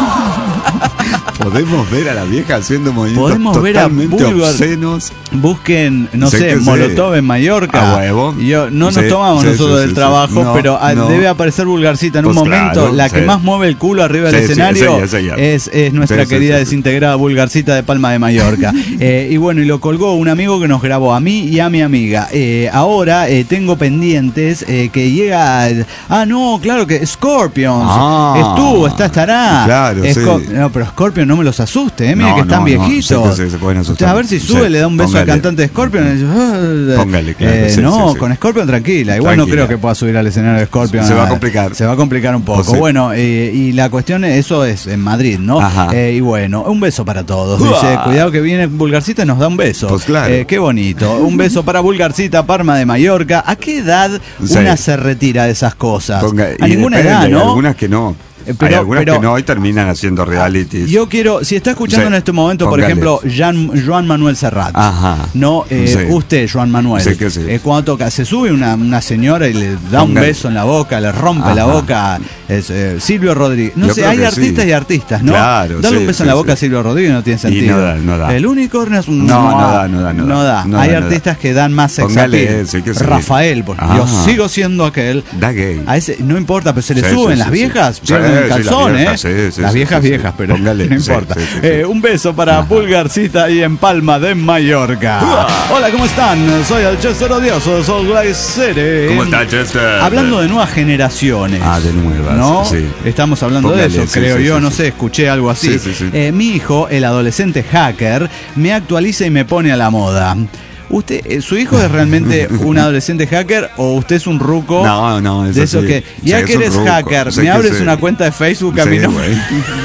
Podemos ver a la vieja haciendo movimientos Podemos ver a totalmente Bulgar. obscenos. Busquen, no Sé sé, que sí. Molotov en Mallorca. A huevo. Yo, no nos Sí, tomamos sí, nosotros sí, del sí, trabajo, sí. No, pero no. debe aparecer Vulgarcita en un Pues momento. claro, La que sí. más mueve el culo arriba del Sí, sí, escenario esa ya. es nuestra Sí, sí, querida sí, sí. desintegrada Vulgarcita de Palma de Mallorca. Y bueno, y lo colgó un amigo que nos grabó a mí y a mi amiga. Ahora tengo pendientes que llega. No, claro que Scorpions. Estará. Claro, sí. No, pero Scorpion no me los asuste, mire No, que están no, viejitos. sí, se pueden asustar. A ver si sube, Sí, le da un beso al póngale. cantante de Scorpion. Póngale, claro, sí, no, sí, sí. con Scorpion tranquila. Igual no Tranquila. creo que pueda subir al escenario de Scorpion. Se va a complicar. Se va a complicar un poco. Pues sí. Bueno, y la cuestión, eso es en Madrid, ¿no? Ajá. Y bueno, un beso para todos. Dice, cuidado que viene Vulgarcita y nos da un beso. Pues claro. Qué bonito. Un beso para Vulgarcita, Parma de Mallorca. ¿A qué edad Sí. una se retira de esas cosas? Ponga- A y ninguna depende, edad, hay ¿no? algunas que no. Pero- hay algunas pero- que no y terminan haciendo realities. Yo quiero, si está escuchando Sí. en este momento, por Póngale. ejemplo, Joan Manuel Serrat. Ajá. No, Sí. usted, Joan Manuel. Sí que sí. Cuando toca, se sube una señora y le da un Póngale. beso en la boca, le rompe la Ajá. boca. Silvio Rodríguez. No Yo sé, creo hay que artistas sí. y artistas, ¿no? Claro, Darle sí, un beso sí, en la boca sí. a Silvio Rodríguez no tiene sentido. no da. El unicornio es un. No da. No da. No Hay da, no artistas da. que dan más sex Póngale, appeal. sí que sí. Rafael, pues, Ah. yo sigo siendo aquel. Da gay. A ese, no importa, pero se le Sí, suben sí, las sí, viejas, sí. pierden Sí, el sí, calzón, las viejas, sí, sí, las sí, viejas sí, viejas, sí. pero Póngale, no sí, importa. sí, sí. Un beso para Vulgarcita y en Palma de Mallorca. Hola, ¿cómo están? Soy el Chester Odioso de Salt Lake City. ¿Cómo está, Chester? Hablando de nuevas generaciones. De nuevas. ¿No? Sí. Estamos hablando Póngale, de eso, sí, creo sí, yo, sí, no sí. sé, escuché algo así. Sí, sí, sí. Mi hijo, el adolescente hacker, me actualiza y me pone a la moda. ¿Usted, su hijo es realmente un adolescente hacker o usted es un ruco? No, es de eso así. que, ya Sí, que es un eres ruco. hacker, Sí me que abres sí. una cuenta de Facebook a Sí, mí no. güey.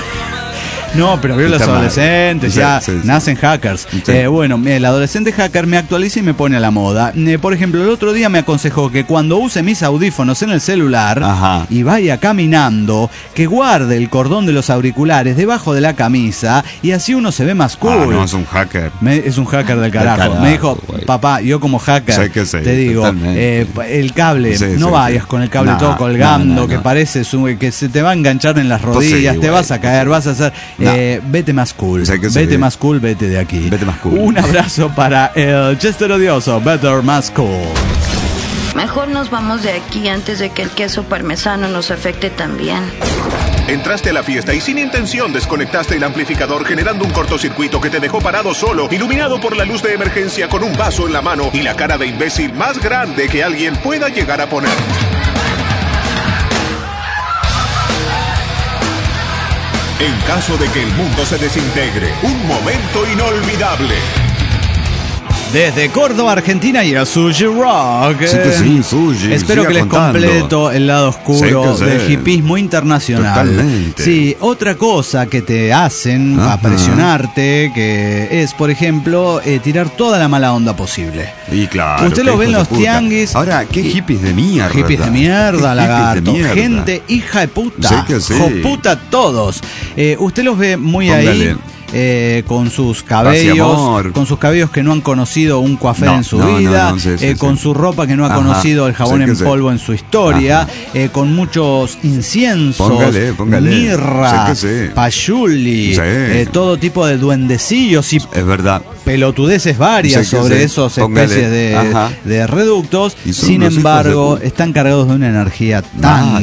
No, pero veo los Está mal. adolescentes, Sí, ya sí, sí. nacen hackers. Sí. Bueno, el adolescente hacker me actualiza y me pone a la moda. Por ejemplo, el otro día me aconsejó que cuando use mis audífonos en el celular Ajá. y vaya caminando, que guarde el cordón de los auriculares debajo de la camisa y así uno se ve más cool. No, es un hacker. Es un hacker del carajo. carajo, Me dijo, güey. papá, yo como hacker, Sé que sí, te digo, totalmente. el cable, Sí, no sí, vayas sí. con el cable No, todo colgando, no, que no. parece que se te va a enganchar en las Pues sí, rodillas, te güey, vas a caer, pues vas a hacer... No. Vete más cool, Sé que sí. vete más cool, vete de aquí. Vete más cool. Un abrazo para el Chester Odioso, Better Más Cool. Mejor nos vamos de aquí antes de que el queso parmesano nos afecte también. Entraste a la fiesta y sin intención desconectaste el amplificador, generando un cortocircuito que te dejó parado solo, iluminado por la luz de emergencia, con un vaso en la mano y la cara de imbécil más grande que alguien pueda llegar a poner. En caso de que el mundo se desintegre, un momento inolvidable. Desde Córdoba, Argentina, y a Sushi Rock. Sí que sí, Sushi. Espero que les completo el lado oscuro del hipismo internacional. Totalmente. Sí, otra cosa que te hacen a presionarte, que es, por ejemplo, tirar toda la mala onda posible. Y claro. Usted lo ve en los tianguis. Ahora, qué hippies de mierda. Hippies de mierda, lagarto. De mierda. Gente hija de puta. Sí que sí. Joputa todos. Usted los ve muy Póngale. ahí. Con sus cabellos que no han conocido un coiffeur en su vida, con su ropa que no ha conocido el jabón en polvo en su historia, con muchos inciensos, mirra, pachuli, todo tipo de duendecillos y es verdad, pelotudeces varias sobre esas especies de reductos. Sin embargo, están cargados de una energía tan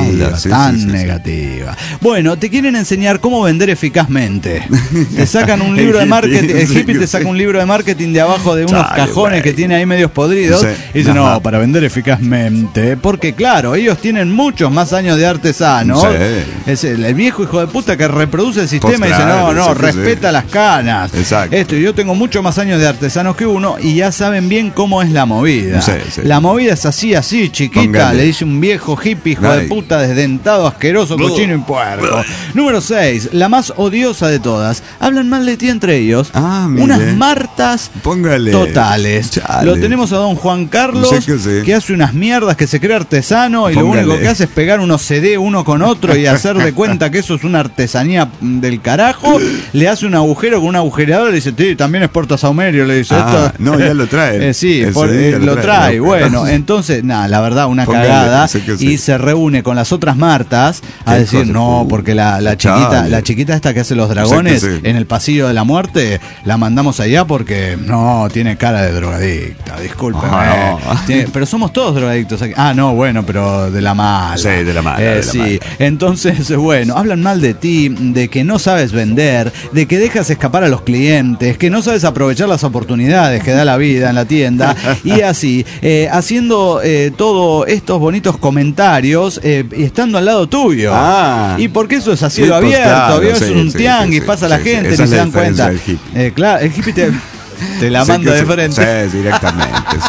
negativa. Bueno, te quieren enseñar cómo vender eficazmente. Te sacan un libro de marketing, el hippie te saca un libro de marketing de abajo de unos cajones que tiene ahí medios podridos y dice, no, para vender eficazmente, porque claro, ellos tienen muchos más años de artesanos. Es el viejo hijo de puta que reproduce el sistema y dice, no, respeta las canas. Yo tengo mucho más años de artesanos que uno y ya saben bien cómo es la movida. La movida es así, chiquita, le dice un viejo hippie hijo de puta, desdentado, asqueroso, cochino y puerco. Número 6, la más odiosa de todas. Hablan mal de ti entre ellos. Unas martas totales. Lo tenemos a don Juan Carlos, que hace unas mierdas, que se cree artesano y lo único que hace es pegar unos CD uno con otro y hacer de cuenta que eso es una artesanía del carajo. Le hace un agujero con un agujereador y le dice, sí, también es portasaumerio, le dice. No, ya lo trae. Lo trae. Bueno, entonces, la verdad, una cagada. Y se reúne con las otras martas a decir, no, porque la chiquita esta que hace los dragones en el pasillo de la muerte, la mandamos allá porque no, tiene cara de drogadicta, discúlpeme. Pero somos todos drogadictos aquí. No, bueno, pero de la mala. Sí, de la mala. Entonces, bueno, hablan mal de ti, de que no sabes vender, de que dejas escapar a los clientes, que no sabes aprovechar las oportunidades que da la vida en la tienda, y así, haciendo todos estos bonitos comentarios y estando al lado tuyo. Y porque eso es a cielo abierto, es un tianguis, pasa la gente, ni se dan cuenta. Claro, el hippie te la manda de frente. Sí, directamente, sí.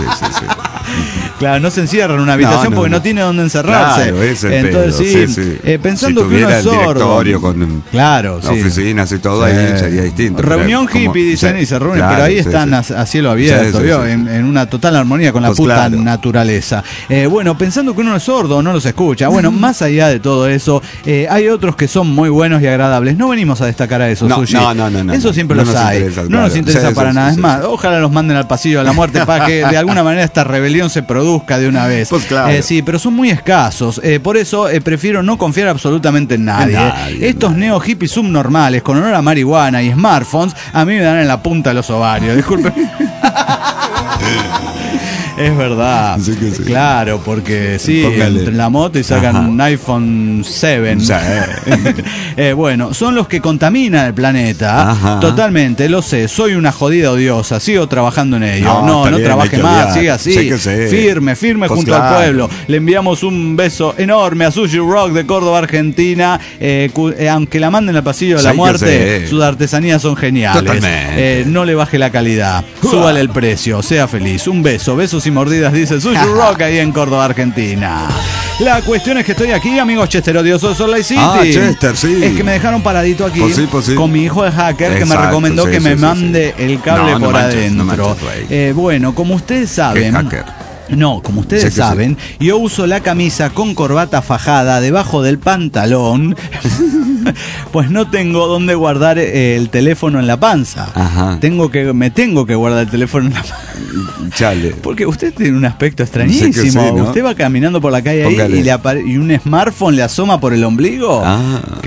Claro, no se encierra en una habitación porque no tiene dónde encerrarse. Claro, es el entonces pedo, pensando si que uno es sordo. Con claro, oficinas y todo, ahí sería distinto. Reunión hippie, dicen, y se reúnen, pero ahí están a cielo abierto, en una total armonía con la puta naturaleza. Bueno, pensando que uno es sordo, no los escucha. Bueno, más allá de todo eso, hay otros que son muy buenos y agradables. No venimos a destacar a eso, Sushi. No. Eso siempre los hay. No nos interesa para nada. Es más, ojalá los manden al pasillo de la muerte para que de alguna manera esta rebelión se produzca de una vez. Pues claro. Sí, pero son muy escasos. Por eso prefiero no confiar absolutamente en nadie. Estos neo hippies subnormales con olor a marihuana y smartphones a mí me dan en la punta de los ovarios. Disculpen. Es verdad. Claro, porque entran en la moto y sacan un iPhone 7. Bueno, son los que contaminan el planeta. Totalmente, lo sé. Soy una jodida odiosa. Sigo trabajando en ello. No trabaje más. Siga así. Firme junto al pueblo. Le enviamos un beso enorme a Sushi Rock de Córdoba, Argentina. Aunque la manden al pasillo de la muerte, sus artesanías son geniales. No le baje la calidad. Súbale el precio. Sea feliz. Un beso. Besos y mordidas, dice Sushi Rock ahí en Córdoba, Argentina. La cuestión es que estoy aquí, amigos Chester odiosos, Salt Lake City. Chester, sí. Es que me dejaron paradito aquí con mi hijo de hacker que me recomendó que me mande el cable por adentro. Bueno, como ustedes saben... como ustedes saben, yo uso la camisa con corbata fajada debajo del pantalón, pues no tengo dónde guardar el teléfono en la panza. Me tengo que guardar el teléfono en la panza. Porque usted tiene un aspecto extrañísimo. Usted va caminando por la calle ahí y un smartphone le asoma por el ombligo.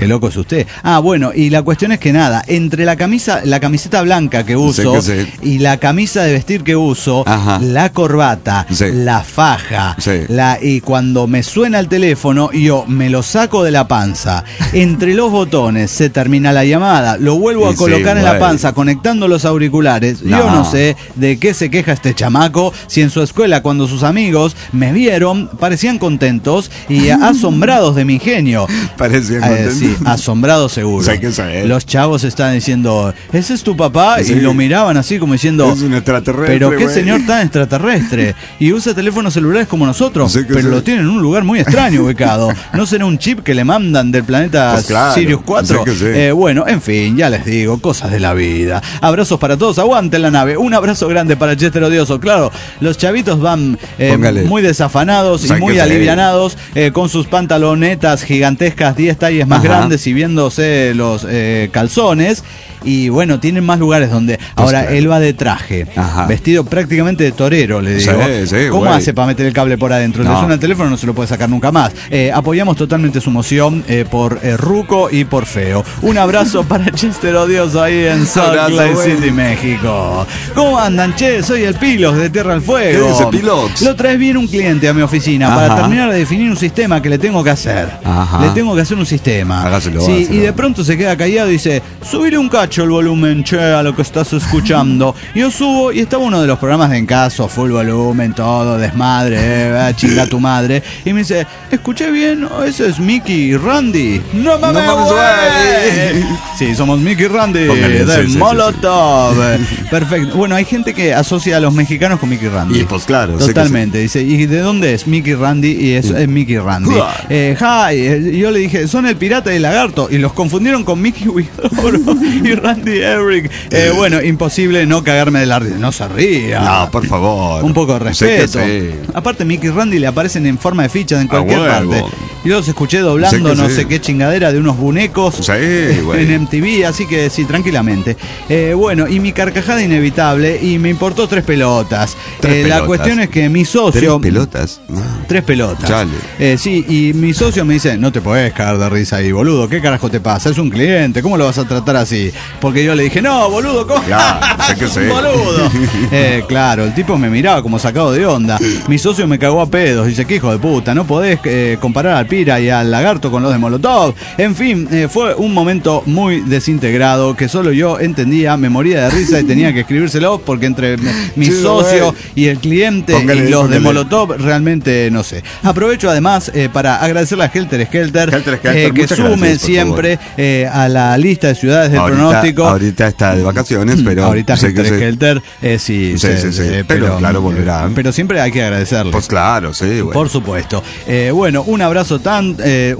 Qué loco es usted. Bueno, y la cuestión es que nada, entre la camiseta blanca que uso y la camisa de vestir que uso, la corbata, la faja, y cuando me suena el teléfono, yo me lo saco de la panza. Entre los botones se termina la llamada, lo vuelvo a colocar en la panza conectando los auriculares. Yo no sé de qué se queja este chamaco, si en su escuela cuando sus amigos me vieron parecían contentos y asombrados de mi ingenio. Parecían contentos. Sí, asombrados seguro. Los chavos estaban diciendo, ¿ese es tu papá? Y lo miraban así como diciendo, es un extraterrestre, pero qué señor tan extraterrestre. Y usa teléfonos celulares como nosotros, pero lo tiene en un lugar muy extraño ubicado. ¿No será un chip que le mandan del planeta Sirius 4? Bueno, en fin, ya les digo, cosas de la vida. Abrazos para todos, aguanten la nave. Un abrazo grande para Chester Odioso. Claro, los chavitos van muy desafanados y muy alivianados, con sus pantalonetas gigantescas, 10 tallas más grandes y viéndose los calzones. Y bueno, tienen más lugares donde... Ahora, él va de traje, vestido prácticamente de torero, le digo. ¿Cómo hace para meter el cable por adentro? Le suena el teléfono, no se lo puede sacar nunca más. Apoyamos totalmente su moción por Ruco y por Feo. Un abrazo para Chester Odioso ahí en Salt Lake City, México. ¿Cómo andan, che? Soy el Pilox de Tierra del Fuego. ¿Qué dice Pilox? Lo traes bien un cliente a mi oficina para terminar de definir un sistema que le tengo que hacer. Le tengo que hacer un sistema. Hágaselo. Y de pronto se queda callado y dice, subile un cacho el volumen, che, a lo que estás escuchando. Yo subo y estaba uno de los programas de En Caso, full volumen, todo, desmadre, chinga tu madre. Y me dice, ¿escuché bien? ¿Ese es Mickey y Randy? ¡No mames, güey! Sí, somos Mickey y Randy de Molotov. Perfecto. Bueno, hay gente que asocia a los mexicanos con Mickey y Randy. Y pues claro. Totalmente. Dice, ¿y de dónde es Mickey y Randy? Y es Mickey y Randy. Yo le dije, son el pirata y el lagarto. Y los confundieron con Mickey y Randy Eric. Bueno, imposible no cagarme de la risa. No se ría. No, por favor. Un poco de respeto. Aparte, Mickey y Randy le aparecen en forma de fichas en cualquier parte. Yo los escuché doblando no sé qué chingadera de unos bonecos en MTV, así que sí, tranquilamente. Bueno, y mi carcajada inevitable, y me importó 3 pelotas. La cuestión es que mi socio... ¿3 pelotas? No. 3 pelotas. Chale. Sí, y mi socio me dice, no te podés cagar de risa ahí, boludo. ¿Qué carajo te pasa? Es un cliente, ¿cómo lo vas a tratar así? Porque yo le dije, no, boludo, ¿cómo? Boludo. Claro, el tipo me miraba como sacado de onda. Mi socio me cagó a pedos. Dice, qué hijo de puta, no podés comparar al Pira y al Lagarto con los de Molotov. En fin, fue un momento muy desintegrado que solo yo entendía, me moría de risa y tenía que escribírselo porque entre mi socio y el cliente y los de Molotov realmente no sé. Aprovecho además para agradecerle a Helter Skelter, que sume siempre a la lista de ciudades del pronóstico. Ahorita está de vacaciones, pero ahorita Helter sí, pero claro, volverá. Pero siempre hay que agradecerle. Pues claro, sí, bueno. Por supuesto. Bueno, un abrazo tan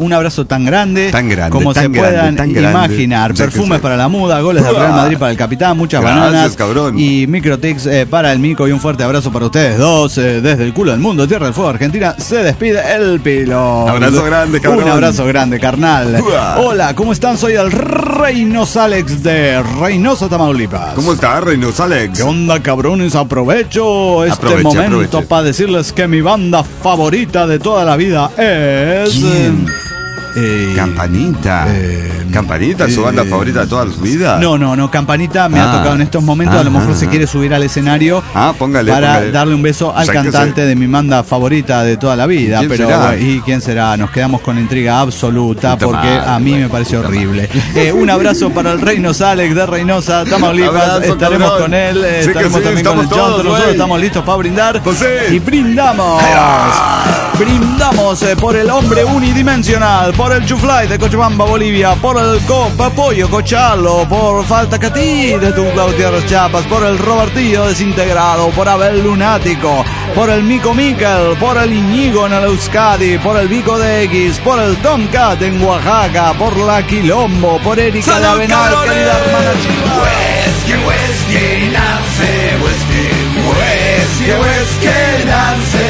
grande como se puedan imaginar. Perfumes para la muda, goles del Real Madrid para el capitán, muchas bananas y Microtix para el Mico, y un fuerte abrazo para ustedes dos desde el culo del mundo, Tierra del Fuego, Argentina. Se despide el Pilox. Abrazo grande, cabrón. Un abrazo grande, carnal. Hola, ¿cómo están? Soy el Reynoso Alex de Reynosa, Tamaulipas. ¿Cómo está, Reynoso Alex? ¿Qué onda, cabrones? Aprovecho este momento para decirles que mi banda favorita de toda la vida es... ¿Quién? Campanita. Campanita, su banda favorita de toda la vida. No, Campanita me ha tocado en estos momentos. A lo mejor se quiere subir al escenario para darle un beso al cantante de mi banda favorita de toda la vida. Pero ¿y quién será? Nos quedamos con intriga absoluta porque a mí me parece horrible. Un abrazo para el Reynoso Alex de Reynosa, Tamaulipas. Estaremos con él, estaremos también con el Chonto. Nosotros estamos listos para brindar y brindamos. Brindamos por el hombre unidimensional, por el Chuflay de Cochabamba, Bolivia, por el Pollo Cochalo, por Falta Catí de Tumbao, Tierras Chiapas, por el Robertillo desintegrado, por Abel Lunático, por el Mico Miquel, por el Iñigo en el Euskadi, por el Vico de X, por el Tomcat en Oaxaca, por la Quilombo, por Erika de Avenal, querida hermana chiva. Whisky, Nancy, whisky, Nancy,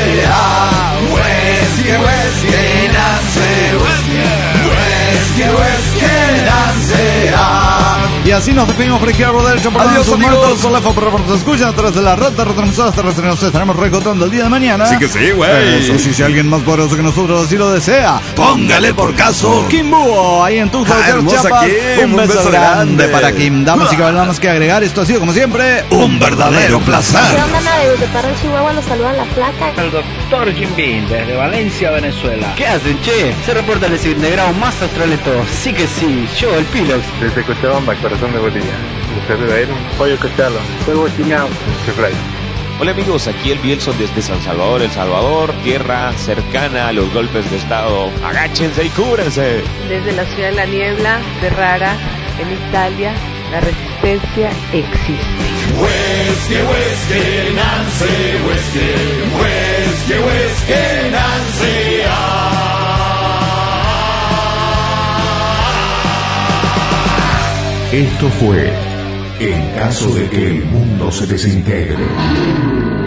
whisky, Nancy, whisky, Nancy, Y así nos despedimos por izquierda, derecha, por Adiós, sus amigos. muertos, por la pero nos escuchan a través de la red de retransmisoras terrestres. Nos estaremos reencontrando el día de mañana. Sí que sí, güey. Eso sí, si alguien más poderoso que nosotros así lo desea, póngale por caso. Kim Búho, ahí en Tuxtla Gutiérrez, hermosa Chiapas. Kim, Un beso grande para Kim. Damas y caballeros, nada más que agregar. Esto ha sido, como siempre, un verdadero placer. ¿Qué onda, nave? Desde Parral, Chihuahua, los saluda la flaca. El doctor Jim Bean, desde Valencia, Venezuela. ¿Qué hacen, che? Se reporta el desintegrado más astral de todos. Sí que sí, yo, el Pilox. Desde Cochabamba, corazón de Bolivia. Les saluda él, Pollo Cochalo. Fuego Chiñao. Chifray. Hola amigos, aquí el Bielson desde San Salvador, El Salvador, tierra cercana a los golpes de estado. Agáchense y cúbrense. Desde la ciudad de la niebla, Ferrara, en Italia, la resistencia existe. Huesque, Nancy, huesque, Nancy. Esto fue En caso de que el mundo se desintegre.